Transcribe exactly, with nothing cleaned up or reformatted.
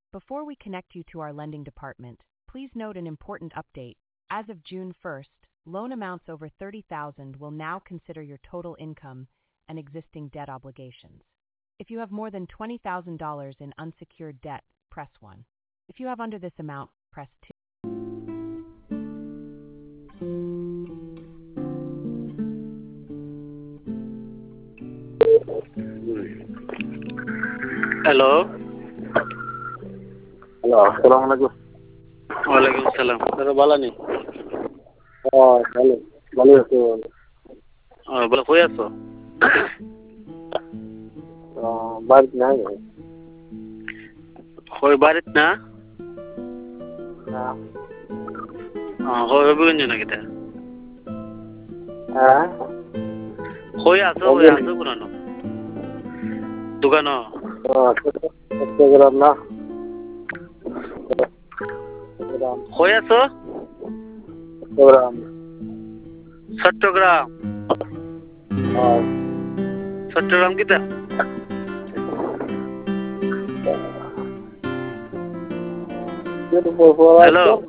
Before we connect you to our lending department, please note an important update. As of June first, loan amounts over thirty thousand dollars will now consider your total income and existing debt obligations. If you have more than twenty thousand dollars in unsecured debt, press one. If you have under this amount, press two. Hello hello আসসালামু আলাইকুম। ওয়ালাইকুম সালাম। দাদা ভালো নেই? হ্যাঁ ভালো ভালো আছো? বলে কই আছো? বাড়িতে নাই। কই বাড়িত না? হ্যাঁ। কই হবিগঞ্জ নাকি তা? হ্যাঁ। কই আছো? কই আছো কোন দোকান? চট্টগ্রাম না? কই আছো? চট্টগ্রাম। চট্টগ্রাম? হ্যাঁ। চট্টগ্রাম কিতা? হ্যালো।